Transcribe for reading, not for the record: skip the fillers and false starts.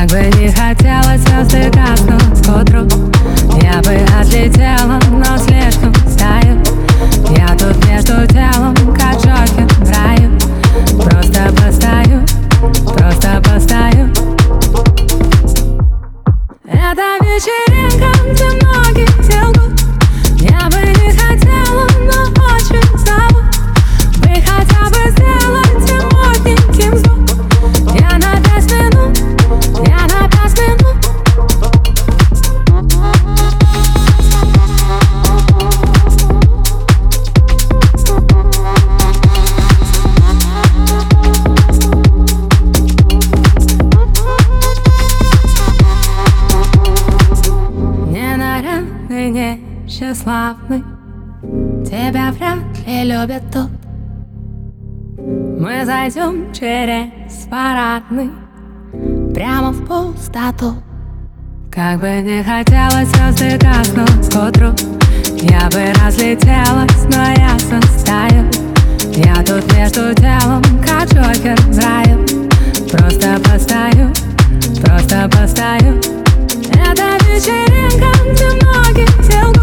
бы не хотелось, звезды гаснут к утру. Я бы отлетела, но слишком стою. Я тут между делом, как Джокер в раю. Просто постою, просто постою. Это вечеринка, где многие лгут. Я бы не хотела, но очень зову. Вы хотя бы сделайте модненьким звук. Я на 5 минут, я на 5 минут. Ненарядный, не тщеславный, тебя вряд ли любят тут. Мы зайдем через парадный прямо в пустоту. Как бы не хотелось, звезды гаснут к утру. Я бы разлетелась, но я состою. Я тут между делом, как Джокер в раю. Просто постою, просто постою. Это вечеринка, где многие